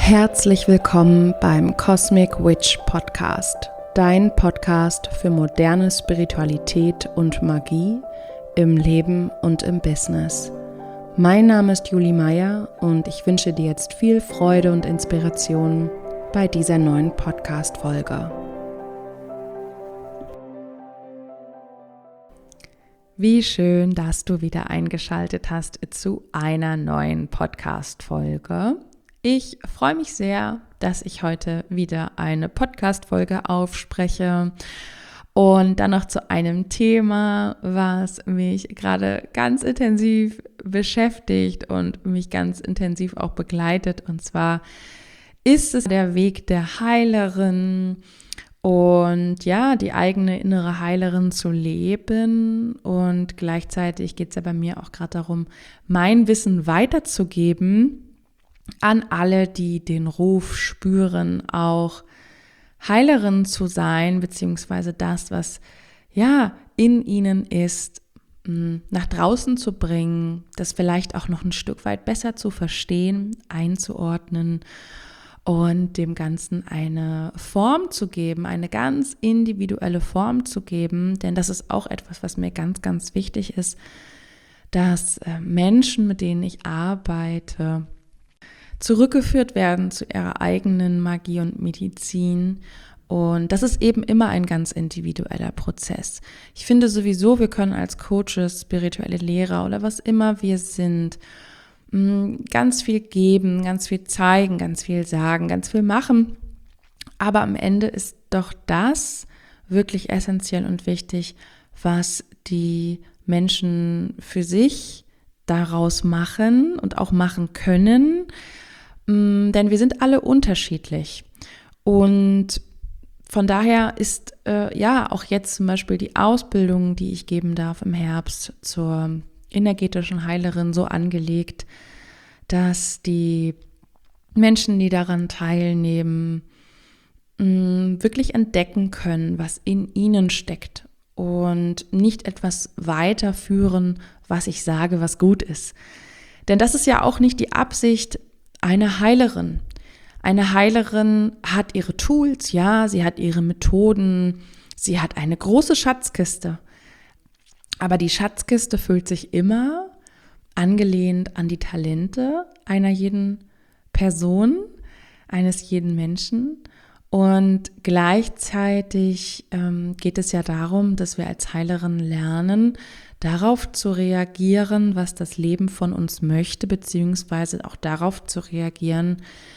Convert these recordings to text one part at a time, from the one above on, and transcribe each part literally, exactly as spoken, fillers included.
Herzlich willkommen beim Cosmic Witch Podcast, dein Podcast für moderne Spiritualität und Magie im Leben und im Business. Mein Name ist Julie Meyer und ich wünsche dir jetzt viel Freude und Inspiration bei dieser neuen Podcast-Folge. Wie schön, dass du wieder eingeschaltet hast zu einer neuen Podcast-Folge. Ich freue mich sehr, dass ich heute wieder eine Podcast-Folge aufspreche und dann noch zu einem Thema, was mich gerade ganz intensiv beschäftigt und mich ganz intensiv auch begleitet. Und zwar ist es der Weg der Heilerin und ja, die eigene innere Heilerin zu leben. Und gleichzeitig geht es ja bei mir auch gerade darum, mein Wissen weiterzugeben an alle, die den Ruf spüren, auch Heilerin zu sein, beziehungsweise das, was ja in ihnen ist, nach draußen zu bringen, das vielleicht auch noch ein Stück weit besser zu verstehen, einzuordnen und dem Ganzen eine Form zu geben, eine ganz individuelle Form zu geben, denn das ist auch etwas, was mir ganz, ganz wichtig ist, dass Menschen, mit denen ich arbeite, zurückgeführt werden zu ihrer eigenen Magie und Medizin. Und das ist eben immer ein ganz individueller Prozess. Ich finde sowieso, wir können als Coaches, spirituelle Lehrer oder was immer wir sind, ganz viel geben, ganz viel zeigen, ganz viel sagen, ganz viel machen. Aber am Ende ist doch das wirklich essentiell und wichtig, was die Menschen für sich daraus machen und auch machen können. Denn wir sind alle unterschiedlich und von daher ist äh, ja auch jetzt zum Beispiel die Ausbildung, die ich geben darf im Herbst zur energetischen Heilerin so angelegt, dass die Menschen, die daran teilnehmen, mh, wirklich entdecken können, was in ihnen steckt und nicht etwas weiterführen, was ich sage, was gut ist. Denn das ist ja auch nicht die Absicht einer Heilerin. Eine Heilerin hat ihre Tools, ja, sie hat ihre Methoden, sie hat eine große Schatzkiste. Aber die Schatzkiste füllt sich immer angelehnt an die Talente einer jeden Person, eines jeden Menschen. Und gleichzeitig ähm, geht es ja darum, dass wir als Heilerin lernen, darauf zu reagieren, was das Leben von uns möchte, beziehungsweise auch darauf zu reagieren,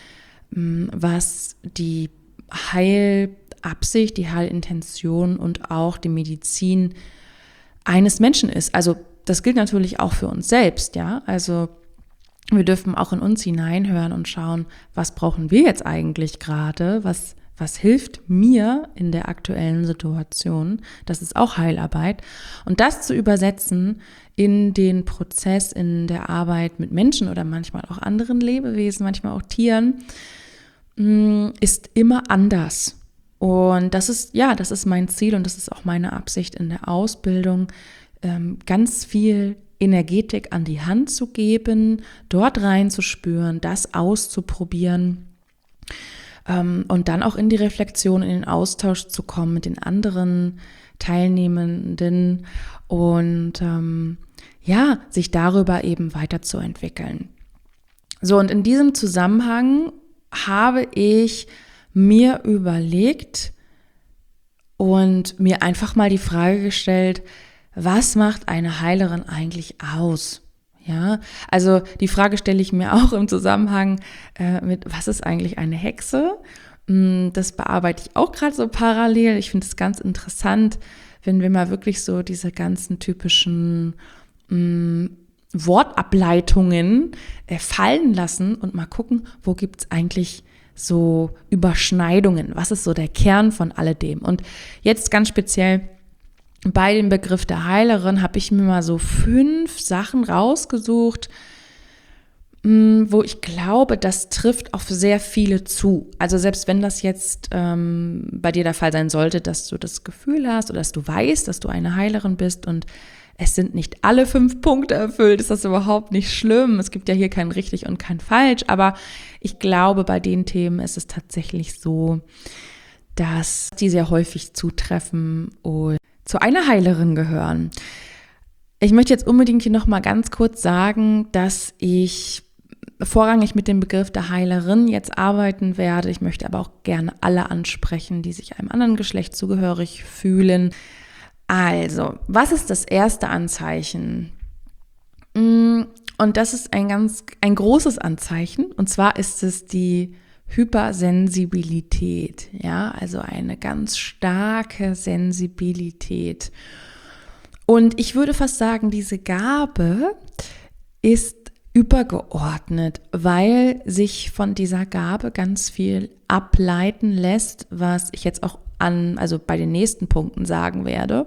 was die Heilabsicht, die Heilintention und auch die Medizin eines Menschen ist. Also das gilt natürlich auch für uns selbst, ja. Also wir dürfen auch in uns hineinhören und schauen, was brauchen wir jetzt eigentlich gerade, was Was hilft mir in der aktuellen Situation? Das ist auch Heilarbeit. Und das zu übersetzen in den Prozess, in der Arbeit mit Menschen oder manchmal auch anderen Lebewesen, manchmal auch Tieren, ist immer anders. Und das ist, ja, das ist mein Ziel und das ist auch meine Absicht in der Ausbildung, ganz viel Energetik an die Hand zu geben, dort reinzuspüren, das auszuprobieren. Und dann auch in die Reflexion, in den Austausch zu kommen mit den anderen Teilnehmenden und ähm, ja, sich darüber eben weiterzuentwickeln. So, und in diesem Zusammenhang habe ich mir überlegt und mir einfach mal die Frage gestellt, was macht eine Heilerin eigentlich aus? Ja, also die Frage stelle ich mir auch im Zusammenhang äh, mit, was ist eigentlich eine Hexe? Das bearbeite ich auch gerade so parallel. Ich finde es ganz interessant, wenn wir mal wirklich so diese ganzen typischen mh, Wortableitungen äh, fallen lassen und mal gucken, wo gibt es eigentlich so Überschneidungen? Was ist so der Kern von alledem? Und jetzt ganz speziell bei dem Begriff der Heilerin habe ich mir mal so fünf Sachen rausgesucht, wo ich glaube, das trifft auf sehr viele zu. Also selbst wenn das jetzt ähm, bei dir der Fall sein sollte, dass du das Gefühl hast oder dass du weißt, dass du eine Heilerin bist und Es sind nicht alle fünf Punkte erfüllt, ist das überhaupt nicht schlimm. Es gibt ja hier kein richtig und kein falsch, aber ich glaube, bei den Themen ist es tatsächlich so, dass die sehr häufig zutreffen und zu einer Heilerin gehören. Ich möchte jetzt unbedingt hier nochmal ganz kurz sagen, dass ich vorrangig mit dem Begriff der Heilerin jetzt arbeiten werde. Ich möchte aber auch gerne alle ansprechen, die sich einem anderen Geschlecht zugehörig fühlen. Also, was ist das erste Anzeichen? Und das ist ein ganz, ein großes Anzeichen. Und zwar ist es die Hypersensibilität. Ja, also eine ganz starke Sensibilität. Und ich würde fast sagen, diese Gabe ist übergeordnet, weil sich von dieser Gabe ganz viel ableiten lässt, was ich jetzt auch an, also bei den nächsten Punkten sagen werde.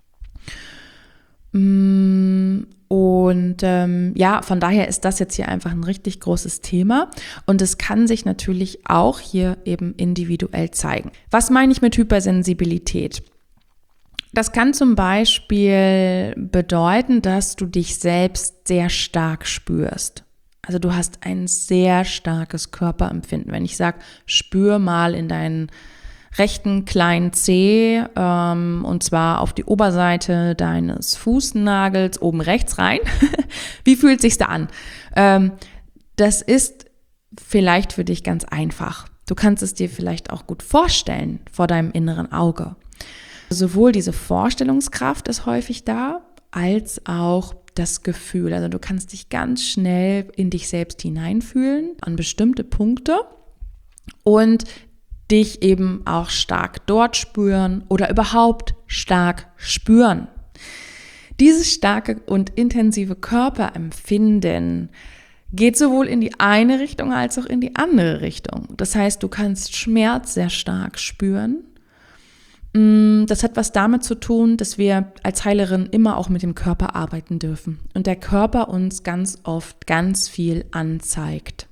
Und ähm, ja, von daher ist das jetzt hier einfach ein richtig großes Thema und es kann sich natürlich auch hier eben individuell zeigen. Was meine ich mit Hypersensibilität? Das kann zum Beispiel bedeuten, dass du dich selbst sehr stark spürst. Also du hast ein sehr starkes Körperempfinden. Wenn ich sage, spür mal in deinen rechten kleinen Zeh, ähm, und zwar auf die Oberseite deines Fußnagels oben rechts rein. Wie fühlt sich's da an? Ähm, das ist vielleicht für dich ganz einfach. Du kannst es dir vielleicht auch gut vorstellen vor deinem inneren Auge. Sowohl diese Vorstellungskraft ist häufig da, als auch das Gefühl. Also du kannst dich ganz schnell in dich selbst hineinfühlen, an bestimmte Punkte und dich eben auch stark dort spüren oder überhaupt stark spüren. Dieses starke und intensive Körperempfinden geht sowohl in die eine Richtung als auch in die andere Richtung. Das heißt, du kannst Schmerz sehr stark spüren. Das hat was damit zu tun, dass wir als Heilerin immer auch mit dem Körper arbeiten dürfen und der Körper uns ganz oft ganz viel anzeigt.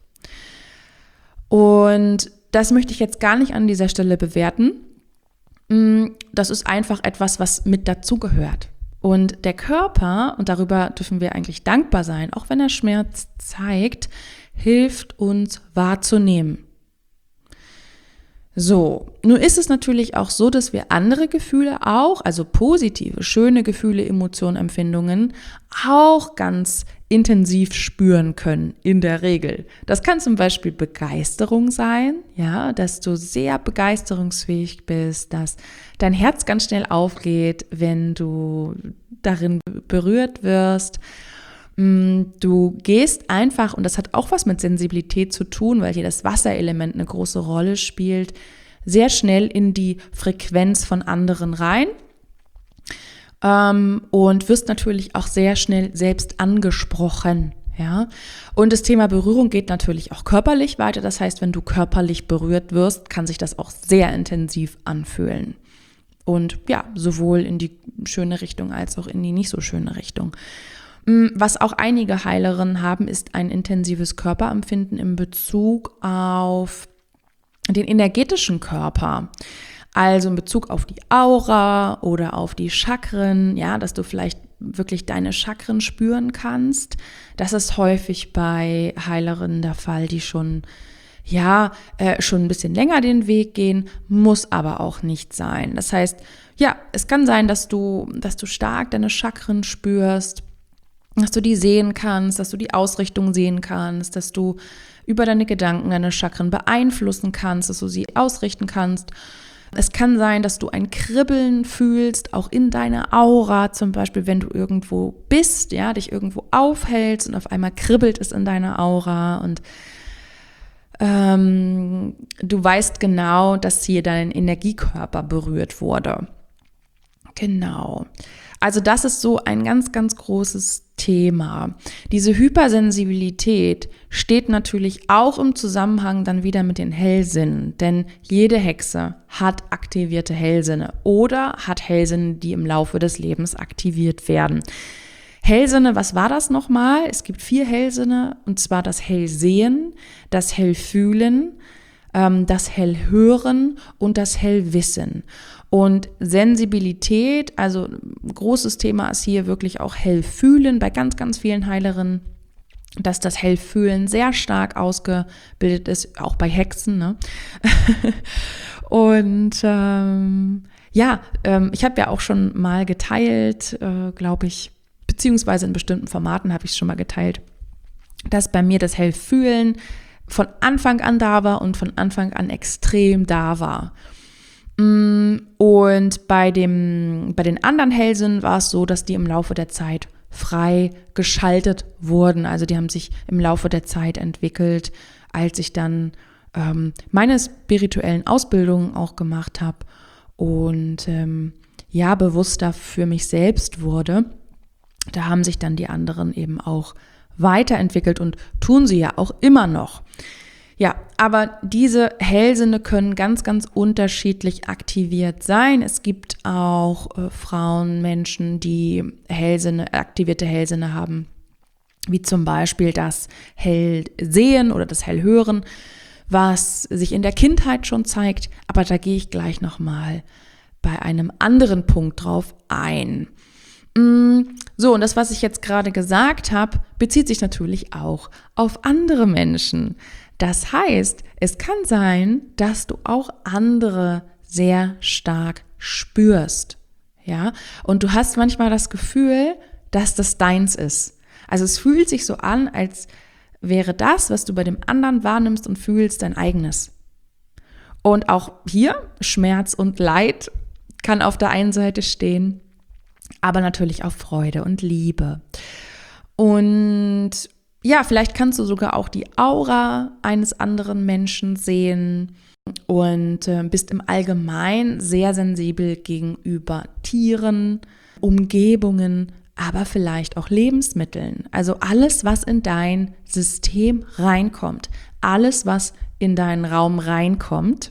Und das möchte ich jetzt gar nicht an dieser Stelle bewerten. Das ist einfach etwas, was mit dazugehört. Und der Körper, und darüber dürfen wir eigentlich dankbar sein, auch wenn er Schmerz zeigt, hilft uns wahrzunehmen. So, nun ist es natürlich auch so, dass wir andere Gefühle auch, also positive, schöne Gefühle, Emotionen, Empfindungen, auch ganz intensiv spüren können, in der Regel. Das kann zum Beispiel Begeisterung sein, ja, dass du sehr begeisterungsfähig bist, dass dein Herz ganz schnell aufgeht, wenn du darin berührt wirst. Du gehst einfach, und das hat auch was mit Sensibilität zu tun, weil hier das Wasserelement eine große Rolle spielt, sehr schnell in die Frequenz von anderen rein ähm, und wirst natürlich auch sehr schnell selbst angesprochen. Ja? Und das Thema Berührung geht natürlich auch körperlich weiter. Das heißt, wenn du körperlich berührt wirst, kann sich das auch sehr intensiv anfühlen. Und ja, sowohl in die schöne Richtung als auch in die nicht so schöne Richtung. Was auch einige Heilerinnen haben, ist ein intensives Körperempfinden in Bezug auf den energetischen Körper. Also in Bezug auf die Aura oder auf die Chakren, ja, dass du vielleicht wirklich deine Chakren spüren kannst. Das ist häufig bei Heilerinnen der Fall, die schon, ja, äh, schon ein bisschen länger den Weg gehen, muss aber auch nicht sein. Das heißt, ja, es kann sein, dass du, dass du stark deine Chakren spürst, dass du die sehen kannst, dass du die Ausrichtung sehen kannst, dass du über deine Gedanken deine Chakren beeinflussen kannst, dass du sie ausrichten kannst. Es kann sein, dass du ein Kribbeln fühlst, auch in deiner Aura, zum Beispiel, wenn du irgendwo bist, ja, dich irgendwo aufhältst und auf einmal kribbelt es in deiner Aura und ähm, du weißt genau, dass hier dein Energiekörper berührt wurde. Genau. Also das ist so ein ganz, ganz großes Thema. Diese Hypersensibilität steht natürlich auch im Zusammenhang dann wieder mit den Hellsinnen, denn jede Hexe hat aktivierte Hellsinne oder hat Hellsinne, die im Laufe des Lebens aktiviert werden. Hellsinne, was war das nochmal? Es gibt vier Hellsinne, und zwar das Hellsehen, das Hellfühlen, das Hellhören und das Hellwissen. Und Sensibilität, also ein großes Thema ist hier wirklich auch Hellfühlen bei ganz, ganz vielen Heilerinnen, dass das Hellfühlen sehr stark ausgebildet ist, auch bei Hexen, ne? Und ähm, ja, ähm, ich habe ja auch schon mal geteilt, äh, glaube ich, beziehungsweise in bestimmten Formaten habe ich es schon mal geteilt, dass bei mir das Hellfühlen von Anfang an da war und von Anfang an extrem da war. Und bei dem, bei den anderen Hellsinnen war es so, dass die im Laufe der Zeit frei geschaltet wurden. Also die haben sich im Laufe der Zeit entwickelt, als ich dann ähm, meine spirituellen Ausbildungen auch gemacht habe und ähm, ja, bewusster für mich selbst wurde. Da haben sich dann die anderen eben auch weiterentwickelt und tun sie ja auch immer noch. Ja, aber diese Hellsinne können ganz, ganz unterschiedlich aktiviert sein. Es gibt auch äh, Frauen, Menschen, die Hellsinne, aktivierte Hellsinne haben, wie zum Beispiel das Hellsehen oder das Hellhören, was sich in der Kindheit schon zeigt. Aber da gehe ich gleich nochmal bei einem anderen Punkt drauf ein. So, und das, was ich jetzt gerade gesagt habe, bezieht sich natürlich auch auf andere Menschen. Das heißt, es kann sein, dass du auch andere sehr stark spürst, ja? Und du hast manchmal das Gefühl, dass das deins ist. Also es fühlt sich so an, als wäre das, was du bei dem anderen wahrnimmst und fühlst, dein eigenes. Und auch hier Schmerz und Leid kann auf der einen Seite stehen, aber natürlich auch Freude und Liebe. Und ja, vielleicht kannst du sogar auch die Aura eines anderen Menschen sehen und äh, bist im Allgemeinen sehr sensibel gegenüber Tieren, Umgebungen, aber vielleicht auch Lebensmitteln. Also alles, was in dein System reinkommt, alles, was in deinen Raum reinkommt,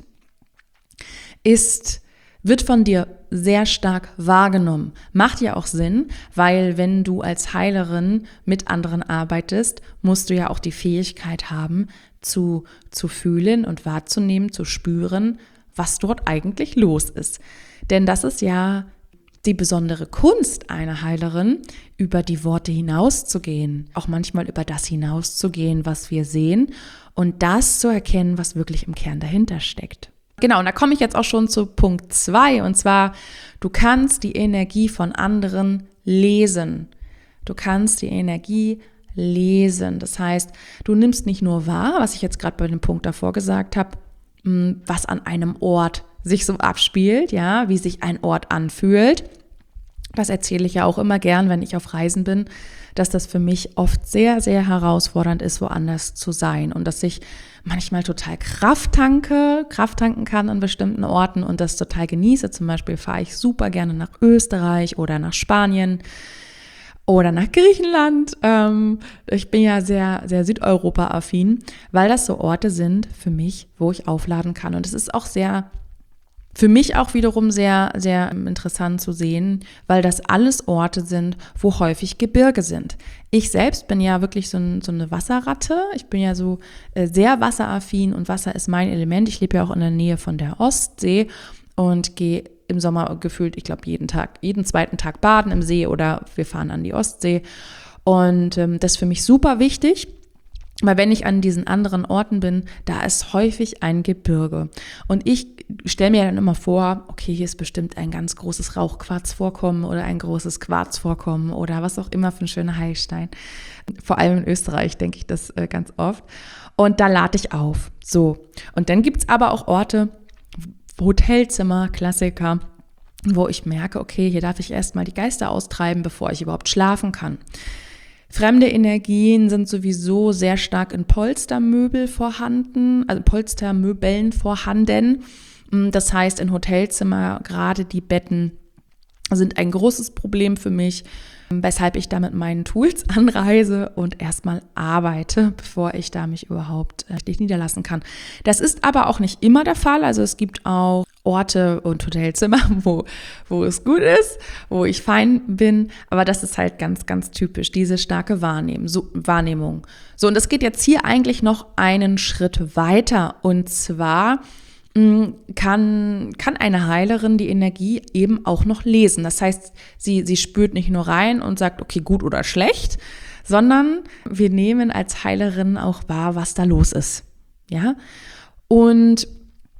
ist wird von dir sehr stark wahrgenommen. Macht ja auch Sinn, weil wenn du als Heilerin mit anderen arbeitest, musst du ja auch die Fähigkeit haben, zu, zu fühlen und wahrzunehmen, zu spüren, was dort eigentlich los ist. Denn das ist ja die besondere Kunst einer Heilerin, über die Worte hinauszugehen, auch manchmal über das hinauszugehen, was wir sehen und das zu erkennen, was wirklich im Kern dahinter steckt. Genau, und da komme ich jetzt auch schon zu Punkt zwei, und zwar, du kannst die Energie von anderen lesen. Du kannst die Energie lesen. Das heißt, du nimmst nicht nur wahr, was ich jetzt gerade bei dem Punkt davor gesagt habe, was an einem Ort sich so abspielt, ja, wie sich ein Ort anfühlt. Das erzähle ich ja auch immer gern, wenn ich auf Reisen bin, dass das für mich oft sehr, sehr herausfordernd ist, woanders zu sein und dass ich manchmal total Kraft tanke, Kraft tanken kann an bestimmten Orten und das total genieße. Zum Beispiel fahre ich super gerne nach Österreich oder nach Spanien oder nach Griechenland. Ähm, ich bin ja sehr, sehr Südeuropa-affin, weil das so Orte sind für mich, wo ich aufladen kann. Und es ist auch sehr, für mich auch wiederum sehr, sehr interessant zu sehen, weil das alles Orte sind, wo häufig Gebirge sind. Ich selbst bin ja wirklich so, ein, so eine Wasserratte. Ich bin ja so äh, sehr wasseraffin und Wasser ist mein Element. Ich lebe ja auch in der Nähe von der Ostsee und gehe im Sommer gefühlt, ich glaube, jeden Tag, jeden zweiten Tag baden im See oder wir fahren an die Ostsee. Und ähm, das ist für mich super wichtig. Weil wenn ich an diesen anderen Orten bin, da ist häufig ein Gebirge. Und ich stelle mir dann immer vor, okay, hier ist bestimmt ein ganz großes Rauchquarzvorkommen oder ein großes Quarzvorkommen oder was auch immer für ein schöner Heilstein. Vor allem in Österreich denke ich das äh, ganz oft. Und da lade ich auf. So. Und dann gibt es aber auch Orte, Hotelzimmer, Klassiker, wo ich merke, okay, hier darf ich erstmal die Geister austreiben, bevor ich überhaupt schlafen kann. Fremde Energien sind sowieso sehr stark in Polstermöbel vorhanden, also Polstermöbeln vorhanden. Das heißt, in Hotelzimmer, gerade die Betten sind ein großes Problem für mich, weshalb ich da mit meinen Tools anreise und erstmal arbeite, bevor ich da mich überhaupt äh, niederlassen kann. Das ist aber auch nicht immer der Fall. Also es gibt auch Orte und Hotelzimmer, wo, wo es gut ist, wo ich fein bin. Aber das ist halt ganz, ganz typisch, diese starke Wahrnehmen, so, Wahrnehmung. So, und das geht jetzt hier eigentlich noch einen Schritt weiter. Und zwar kann, kann eine Heilerin die Energie eben auch noch lesen. Das heißt, sie, sie spürt nicht nur rein und sagt, okay, gut oder schlecht, sondern wir nehmen als Heilerin auch wahr, was da los ist. Ja? Und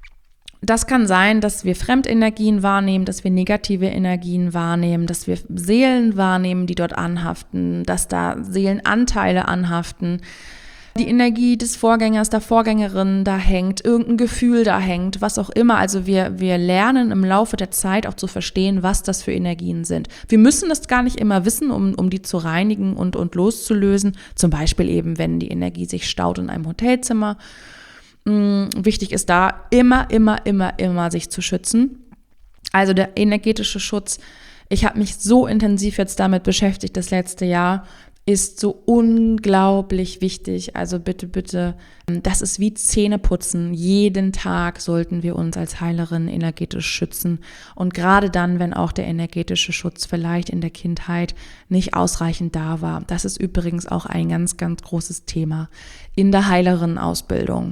das kann sein, dass wir Fremdenergien wahrnehmen, dass wir negative Energien wahrnehmen, dass wir Seelen wahrnehmen, die dort anhaften, dass da Seelenanteile anhaften, die Energie des Vorgängers, der Vorgängerin da hängt, irgendein Gefühl da hängt, was auch immer. Also wir, wir lernen im Laufe der Zeit auch zu verstehen, was das für Energien sind. Wir müssen das gar nicht immer wissen, um, um die zu reinigen und, und loszulösen. Zum Beispiel eben, wenn die Energie sich staut in einem Hotelzimmer. Wichtig ist da immer, immer, immer, immer sich zu schützen. Also der energetische Schutz, ich habe mich so intensiv jetzt damit beschäftigt das letzte Jahr, ist so unglaublich wichtig. Also bitte, bitte, das ist wie Zähneputzen. Jeden Tag sollten wir uns als Heilerin energetisch schützen. Und gerade dann, wenn auch der energetische Schutz vielleicht in der Kindheit nicht ausreichend da war. Das ist übrigens auch ein ganz, ganz großes Thema in der Heilerinnenausbildung.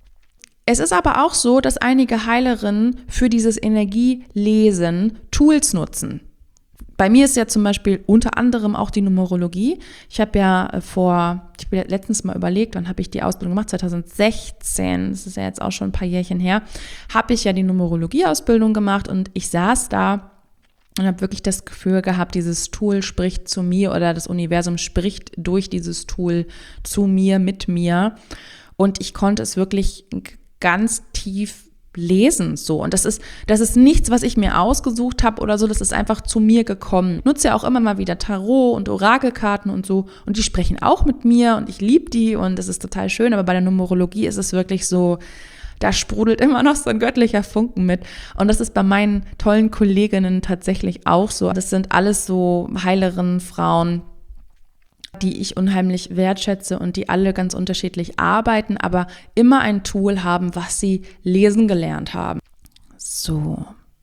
Es ist aber auch so, dass einige Heilerinnen für dieses Energielesen Tools nutzen. Bei mir ist ja zum Beispiel unter anderem auch die Numerologie. Ich habe ja vor, ich habe letztens mal überlegt, wann habe ich die Ausbildung gemacht? zwanzig sechzehn, das ist ja jetzt auch schon ein paar Jährchen her, habe ich ja die Numerologie-Ausbildung gemacht und ich saß da und habe wirklich das Gefühl gehabt, dieses Tool spricht zu mir oder das Universum spricht durch dieses Tool zu mir, mit mir. Und ich konnte es wirklich ganz tief lesen, so. Und das ist, das ist nichts, was ich mir ausgesucht habe oder so, das ist einfach zu mir gekommen. Ich nutze ja auch immer mal wieder Tarot und Orakelkarten und so und die sprechen auch mit mir und ich liebe die und das ist total schön, aber bei der Numerologie ist es wirklich so, da sprudelt immer noch so ein göttlicher Funken mit und das ist bei meinen tollen Kolleginnen tatsächlich auch so. Das sind alles so Heilerinnen, Frauen, die ich unheimlich wertschätze und die alle ganz unterschiedlich arbeiten, aber immer ein Tool haben, was sie lesen gelernt haben. So.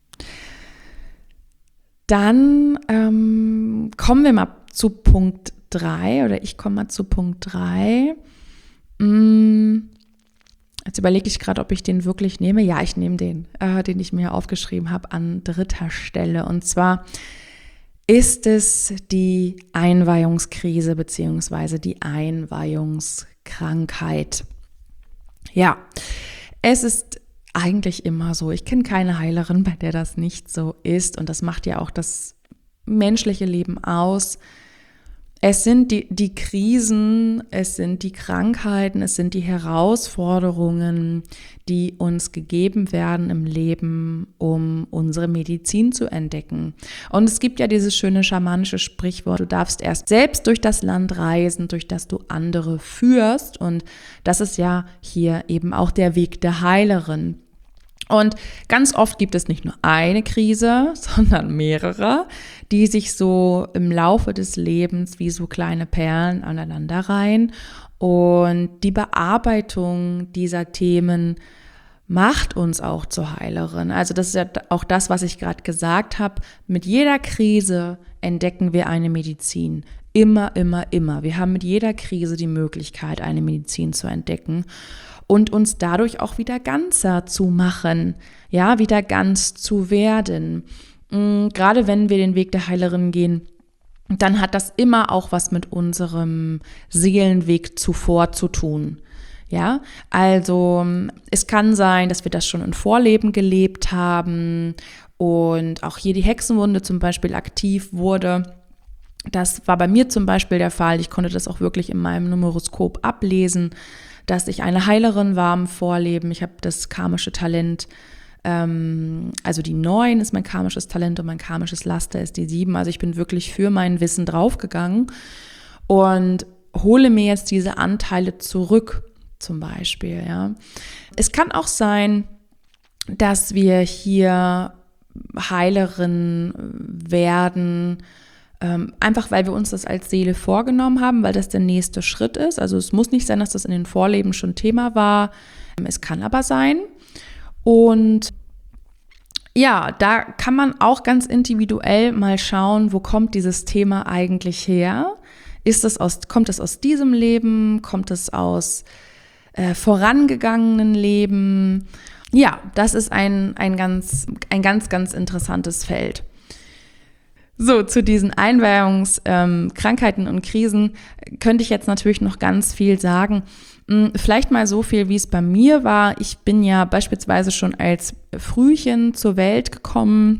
Dann ähm, kommen wir mal zu Punkt drei oder ich komme mal zu Punkt drei. Hm, jetzt überlege ich gerade, ob ich den wirklich nehme. Ja, ich nehme den, äh, den ich mir aufgeschrieben habe an dritter Stelle und zwar ist es die Einweihungskrise beziehungsweise die Einweihungskrankheit. Ja, es ist eigentlich immer so. Ich kenne keine Heilerin, bei der das nicht so ist und das macht ja auch das menschliche Leben aus. Es sind die, die Krisen, es sind die Krankheiten, es sind die Herausforderungen, die uns gegeben werden im Leben, um unsere Medizin zu entdecken. Und es gibt ja dieses schöne schamanische Sprichwort, du darfst erst selbst durch das Land reisen, durch das du andere führst. Und das ist ja hier eben auch der Weg der Heilerin. Und ganz oft gibt es nicht nur eine Krise, sondern mehrere, die sich so im Laufe des Lebens wie so kleine Perlen aneinanderreihen. Und die Bearbeitung dieser Themen macht uns auch zur Heilerin. Also das ist ja auch das, was ich gerade gesagt habe. Mit jeder Krise entdecken wir eine Medizin. Immer, immer, immer. Wir haben mit jeder Krise die Möglichkeit, eine Medizin zu entdecken. Und uns dadurch auch wieder ganzer zu machen, ja, wieder ganz zu werden. Gerade wenn wir den Weg der Heilerin gehen, dann hat das immer auch was mit unserem Seelenweg zuvor zu tun. Ja, also es kann sein, dass wir das schon in Vorleben gelebt haben und auch hier die Hexenwunde zum Beispiel aktiv wurde. Das war bei mir zum Beispiel der Fall. Ich konnte das auch wirklich in meinem Numeroskop ablesen, dass ich eine Heilerin war im Vorleben. Ich habe das karmische Talent, ähm, also die neun ist mein karmisches Talent und mein karmisches Laster ist die sieben. Also ich bin wirklich für mein Wissen draufgegangen und hole mir jetzt diese Anteile zurück, zum Beispiel. Ja. Es kann auch sein, dass wir hier Heilerin werden, einfach weil wir uns das als Seele vorgenommen haben, weil das der nächste Schritt ist. Also es muss nicht sein, dass das in den Vorleben schon Thema war. Es kann aber sein. Und ja, da kann man auch ganz individuell mal schauen, wo kommt dieses Thema eigentlich her? Ist es aus, kommt es aus diesem Leben? Kommt es aus äh, vorangegangenen Leben? ja, das ist ein, ein, ganz, ein ganz, ganz interessantes Feld. So, zu diesen Einweihungskrankheiten ähm, und Krisen könnte ich jetzt natürlich noch ganz viel sagen. Vielleicht mal so viel, wie es bei mir war. Ich bin ja beispielsweise schon als Frühchen zur Welt gekommen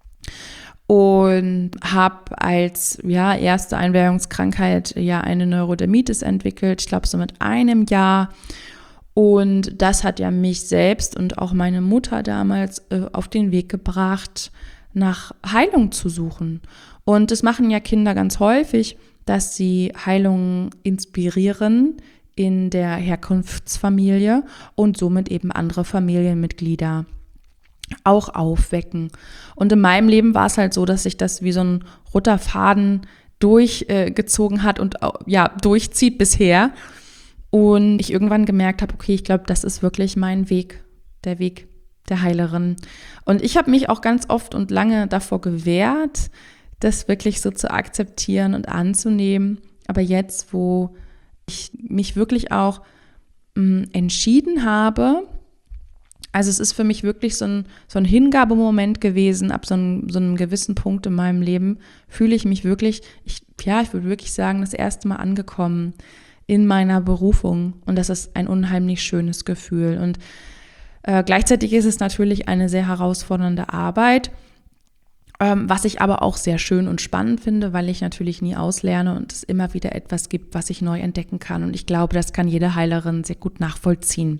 und habe als ja, erste Einweihungskrankheit ja eine Neurodermitis entwickelt, ich glaube so mit einem Jahr. Und das hat ja mich selbst und auch meine Mutter damals äh, auf den Weg gebracht, nach Heilung zu suchen. Und das machen ja Kinder ganz häufig, dass sie Heilung inspirieren in der Herkunftsfamilie und somit eben andere Familienmitglieder auch aufwecken. Und in meinem Leben war es halt so, dass sich das wie so ein roter Faden durchgezogen äh, hat und ja, durchzieht bisher. Und ich irgendwann gemerkt habe, okay, ich glaube, das ist wirklich mein Weg, der Weg der Heilerin. Und ich habe mich auch ganz oft und lange davor gewehrt, das wirklich so zu akzeptieren und anzunehmen. Aber jetzt, wo ich mich wirklich auch mh, entschieden habe, also es ist für mich wirklich so ein, so ein Hingabemoment gewesen, ab so einem, so einem gewissen Punkt in meinem Leben fühle ich mich wirklich, ich, ja, ich würde wirklich sagen, das erste Mal angekommen in meiner Berufung. Und das ist ein unheimlich schönes Gefühl. Und äh, gleichzeitig ist es natürlich eine sehr herausfordernde Arbeit, Ähm, was ich aber auch sehr schön und spannend finde, weil ich natürlich nie auslerne und es immer wieder etwas gibt, was ich neu entdecken kann. Und ich glaube, das kann jede Heilerin sehr gut nachvollziehen.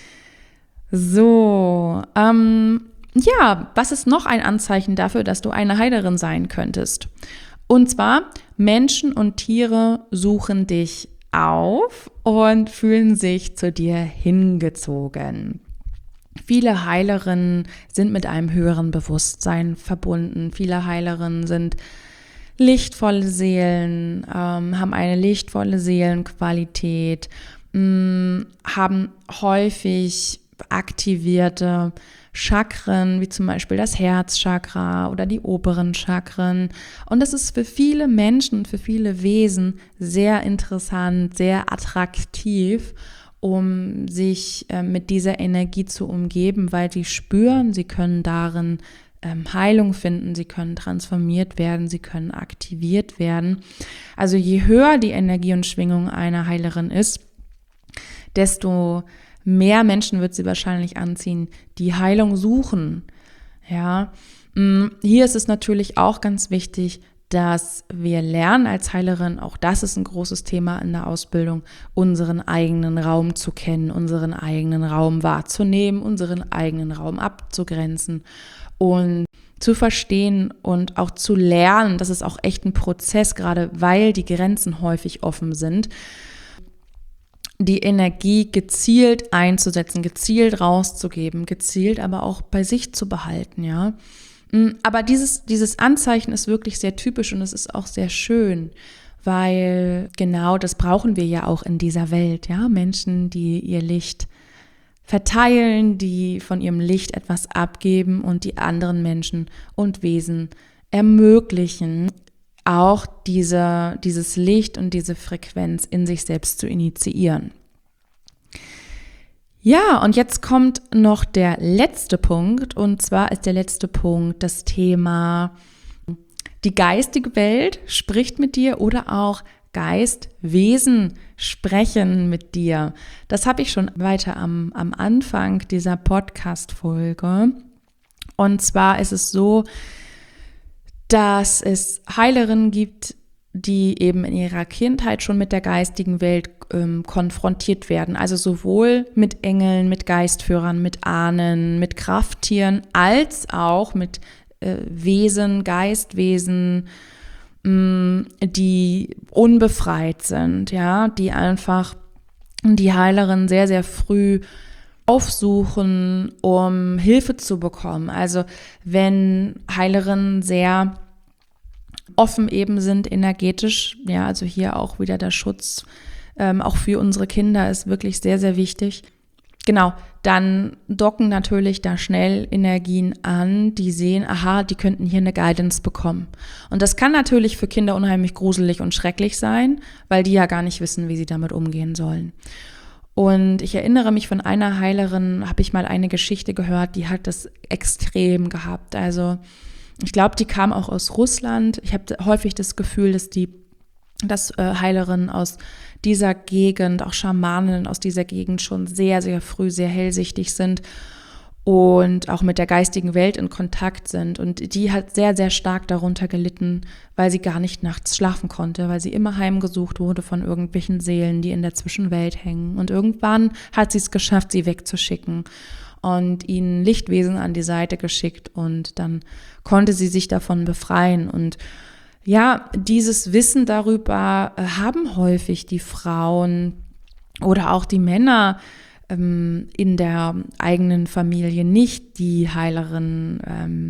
So, ähm, ja, was ist noch ein Anzeichen dafür, dass du eine Heilerin sein könntest? Und zwar, Menschen und Tiere suchen dich auf und fühlen sich zu dir hingezogen. Viele Heilerinnen sind mit einem höheren Bewusstsein verbunden. Viele Heilerinnen sind lichtvolle Seelen, ähm, haben eine lichtvolle Seelenqualität, mh, haben häufig aktivierte Chakren, wie zum Beispiel das Herzchakra oder die oberen Chakren. Und das ist für viele Menschen, für viele Wesen sehr interessant, sehr attraktiv, um sich äh, mit dieser Energie zu umgeben, weil sie spüren, sie können darin ähm, Heilung finden, sie können transformiert werden, sie können aktiviert werden. Also je höher die Energie und Schwingung einer Heilerin ist, desto mehr Menschen wird sie wahrscheinlich anziehen, die Heilung suchen. Ja, hier ist es natürlich auch ganz wichtig, dass wir lernen als Heilerin, auch das ist ein großes Thema in der Ausbildung, unseren eigenen Raum zu kennen, unseren eigenen Raum wahrzunehmen, unseren eigenen Raum abzugrenzen und zu verstehen und auch zu lernen. Das ist auch echt ein Prozess, gerade weil die Grenzen häufig offen sind, die Energie gezielt einzusetzen, gezielt rauszugeben, gezielt aber auch bei sich zu behalten, ja. Aber dieses, dieses Anzeichen ist wirklich sehr typisch und es ist auch sehr schön, weil genau das brauchen wir ja auch in dieser Welt, ja. Menschen, die ihr Licht verteilen, die von ihrem Licht etwas abgeben und die anderen Menschen und Wesen ermöglichen, auch diese, dieses Licht und diese Frequenz in sich selbst zu initiieren. Ja, und jetzt kommt noch der letzte Punkt, und zwar ist der letzte Punkt das Thema, die geistige Welt spricht mit dir oder auch Geistwesen sprechen mit dir. Das habe ich schon weiter am, am Anfang dieser Podcast-Folge. Und zwar ist es so, dass es Heilerinnen gibt, die eben in ihrer Kindheit schon mit der geistigen Welt ähm, konfrontiert werden. Also sowohl mit Engeln, mit Geistführern, mit Ahnen, mit Krafttieren, als auch mit äh, Wesen, Geistwesen, mh, die unbefreit sind, ja, die einfach die Heilerin sehr, sehr früh aufsuchen, um Hilfe zu bekommen. Also wenn Heilerinnen sehr offen eben sind, energetisch, ja, also hier auch wieder der Schutz, ähm, auch für unsere Kinder ist wirklich sehr, sehr wichtig. Genau, dann docken natürlich da schnell Energien an, die sehen, aha, die könnten hier eine Guidance bekommen. Und das kann natürlich für Kinder unheimlich gruselig und schrecklich sein, weil die ja gar nicht wissen, wie sie damit umgehen sollen. Und ich erinnere mich, von einer Heilerin habe ich mal eine Geschichte gehört, die hat das extrem gehabt. Also ich glaube, die kam auch aus Russland. Ich habe häufig das Gefühl, dass die dass äh, Heilerinnen aus dieser Gegend, auch Schamaninnen aus dieser Gegend schon sehr, sehr früh sehr hellsichtig sind und auch mit der geistigen Welt in Kontakt sind. Und die hat sehr, sehr stark darunter gelitten, weil sie gar nicht nachts schlafen konnte, weil sie immer heimgesucht wurde von irgendwelchen Seelen, die in der Zwischenwelt hängen. Und irgendwann hat sie es geschafft, sie wegzuschicken und ihnen Lichtwesen an die Seite geschickt. Und dann konnte sie sich davon befreien. Und ja, dieses Wissen darüber äh, haben häufig die Frauen oder auch die Männer ähm, in der eigenen Familie nicht, die Heilerinnen ähm,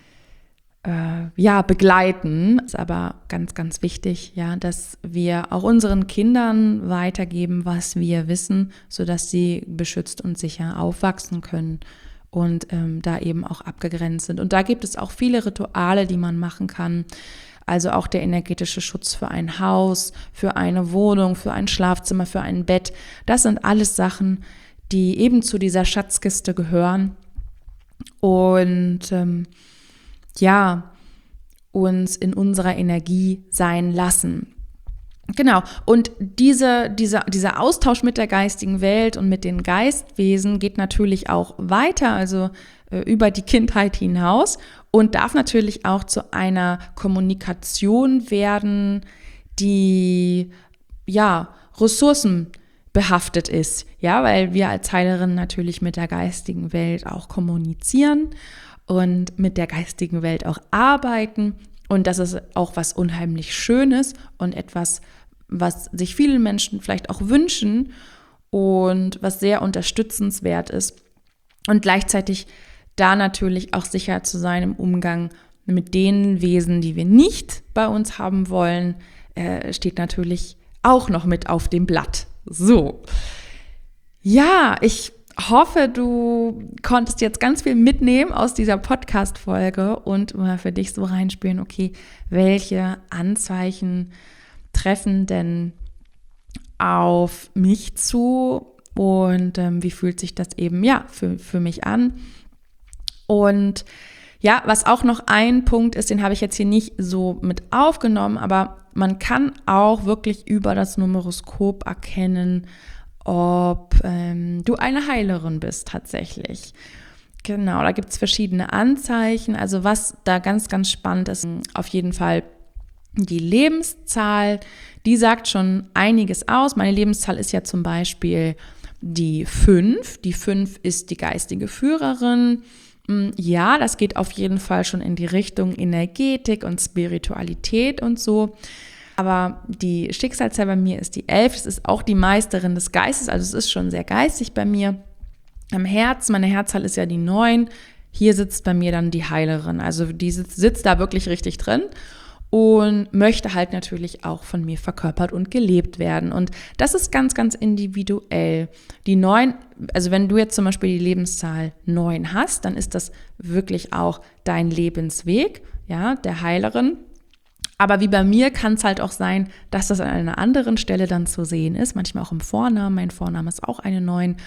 äh, ja, begleiten. Das ist aber ganz, ganz wichtig, ja, dass wir auch unseren Kindern weitergeben, was wir wissen, sodass sie beschützt und sicher aufwachsen können und ähm, da eben auch abgegrenzt sind. Und da gibt es auch viele Rituale, die man machen kann. Also auch der energetische Schutz für ein Haus, für eine Wohnung, für ein Schlafzimmer, für ein Bett. Das sind alles Sachen, die eben zu dieser Schatzkiste gehören und ähm, ja, uns in unserer Energie sein lassen. Genau, und diese, diese, dieser Austausch mit der geistigen Welt und mit den Geistwesen geht natürlich auch weiter, also äh, über die Kindheit hinaus und darf natürlich auch zu einer Kommunikation werden, die ja ressourcenbehaftet ist, ja, weil wir als Heilerin natürlich mit der geistigen Welt auch kommunizieren und mit der geistigen Welt auch arbeiten. Und das ist auch was unheimlich Schönes und etwas, was sich viele Menschen vielleicht auch wünschen und was sehr unterstützenswert ist. Und gleichzeitig da natürlich auch sicher zu sein im Umgang mit den Wesen, die wir nicht bei uns haben wollen, äh, steht natürlich auch noch mit auf dem Blatt. So, ja, ich hoffe, du konntest jetzt ganz viel mitnehmen aus dieser Podcast-Folge und mal für dich so reinspüren, okay, welche Anzeichen treffen denn auf mich zu und ähm, wie fühlt sich das eben, ja, für, für mich an. Und ja, was auch noch ein Punkt ist, den habe ich jetzt hier nicht so mit aufgenommen, aber man kann auch wirklich über das Numeroskop erkennen, ob ähm, du eine Heilerin bist tatsächlich. Genau, da gibt es verschiedene Anzeichen. Also was da ganz, ganz spannend ist, auf jeden Fall die Lebenszahl, die sagt schon einiges aus. Meine Lebenszahl ist ja zum Beispiel die fünf. Die fünf ist die geistige Führerin. Ja, das geht auf jeden Fall schon in die Richtung Energetik und Spiritualität und so. Aber die Schicksalszahl bei mir ist die elf. Das ist auch die Meisterin des Geistes, also es ist schon sehr geistig bei mir. Am Herz, meine Herzzahl ist ja die neun. Hier sitzt bei mir dann die Heilerin. Also die sitzt, sitzt da wirklich richtig drin und möchte halt natürlich auch von mir verkörpert und gelebt werden. Und das ist ganz, ganz individuell. Die neun, also wenn du jetzt zum Beispiel die Lebenszahl neun hast, dann ist das wirklich auch dein Lebensweg, ja, der Heilerin. Aber wie bei mir kann es halt auch sein, dass das an einer anderen Stelle dann zu sehen ist, manchmal auch im Vornamen. Mein Vorname ist auch eine neun.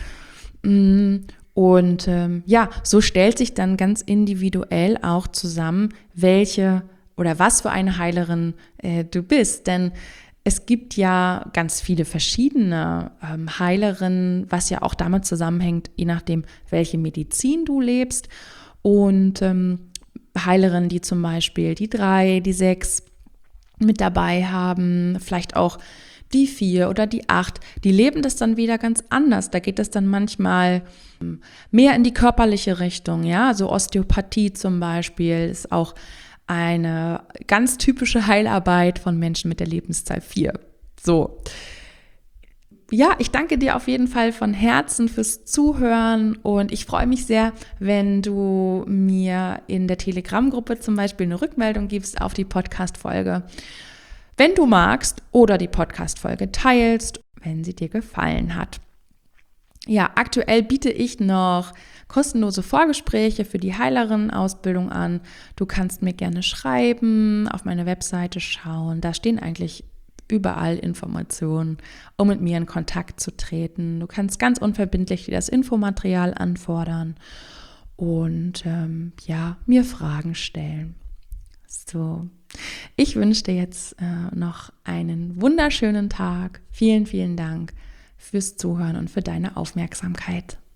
Und ähm, ja, so stellt sich dann ganz individuell auch zusammen, welche oder was für eine Heilerin äh, du bist. Denn es gibt ja ganz viele verschiedene ähm, Heilerinnen, was ja auch damit zusammenhängt, je nachdem, welche Medizin du lebst. Und ähm, Heilerinnen, die zum Beispiel die drei, die sechs mit dabei haben, vielleicht auch die vier oder die acht, die leben das dann wieder ganz anders. Da geht es dann manchmal mehr in die körperliche Richtung, ja, also Osteopathie zum Beispiel ist auch eine ganz typische Heilarbeit von Menschen mit der Lebenszahl vier. So. Ja, ich danke dir auf jeden Fall von Herzen fürs Zuhören und ich freue mich sehr, wenn du mir in der Telegram-Gruppe zum Beispiel eine Rückmeldung gibst auf die Podcast-Folge, wenn du magst, oder die Podcast-Folge teilst, wenn sie dir gefallen hat. Ja, aktuell biete ich noch kostenlose Vorgespräche für die Heilerinnen-Ausbildung an. Du kannst mir gerne schreiben, auf meine Webseite schauen. Da stehen eigentlich überall Informationen, um mit mir in Kontakt zu treten. Du kannst ganz unverbindlich dir das Infomaterial anfordern und ähm, ja, mir Fragen stellen. So, ich wünsche dir jetzt äh, noch einen wunderschönen Tag. Vielen, vielen Dank fürs Zuhören und für deine Aufmerksamkeit.